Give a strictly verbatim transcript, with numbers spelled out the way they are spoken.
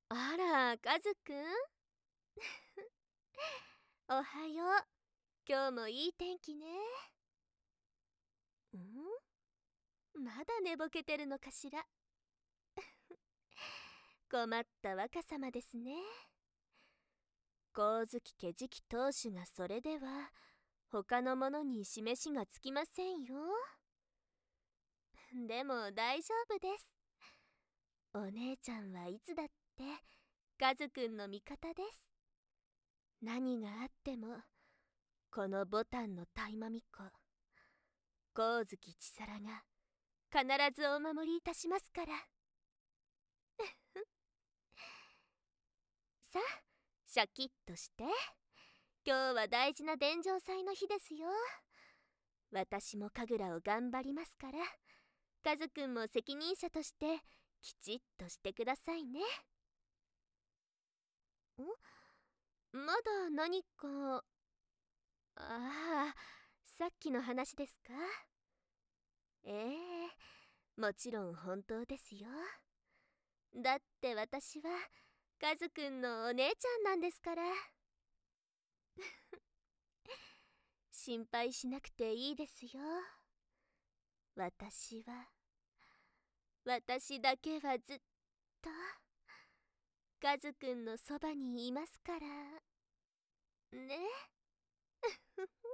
あら、カズくんおはよう。今日もいい天気ね。んまだ寝ぼけてるのかしら。困った若様ですね。光月家次期当主がそれでは他の者に示しがつきませんよ。でも大丈夫です。お姉ちゃんはいつだってカズくんの味方です。何があってもこのボタンの大魔巫女光月千皿が必ずお守りいたしますから。さあ、シャキッとして。今日は大事な伝承祭の日ですよ。私も神楽を頑張りますから、カズくんも責任者としてきちっとしてくださいね。んまだ何か。ああ、さっきの話ですか？ええ、もちろん本当ですよ。だって私はカズくんのお姉ちゃんなんですから。心配しなくていいですよ。私は私だけはずっとカズくんのそばにいますからね。